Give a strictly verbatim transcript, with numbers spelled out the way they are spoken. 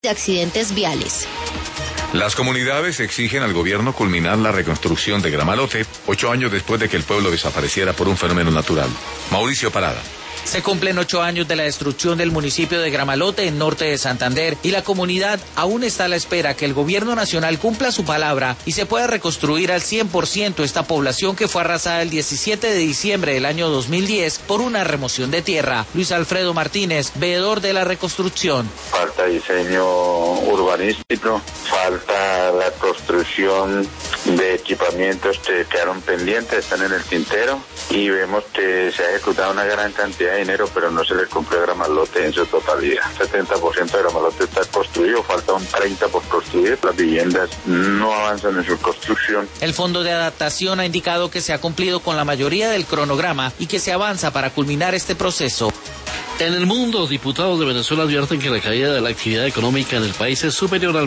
de accidentes viales. Las comunidades exigen al gobierno culminar la reconstrucción de Gramalote, ocho años después de que el pueblo desapareciera por un fenómeno natural. Mauricio Parada. Se cumplen ocho años de la destrucción del municipio de Gramalote en norte de Santander y la comunidad aún está a la espera que el gobierno nacional cumpla su palabra y se pueda reconstruir al cien por ciento esta población que fue arrasada el diecisiete de diciembre del año dos mil diez por una remoción de tierra. Luis Alfredo Martínez, veedor de la reconstrucción. Falta diseño urbanístico, falta la construcción de equipamientos que quedaron pendientes, están en el tintero y vemos que se ha ejecutado una gran cantidad de dinero, pero no se le cumplió a Gramalote en su totalidad. setenta por ciento de Gramalote está construido, falta un treinta por ciento por construir. Las viviendas no avanzan en su construcción. El Fondo de Adaptación ha indicado que se ha cumplido con la mayoría del cronograma y que se avanza para culminar este proceso. En el mundo, diputados de Venezuela advierten que la caída de la actividad económica en el país es superior al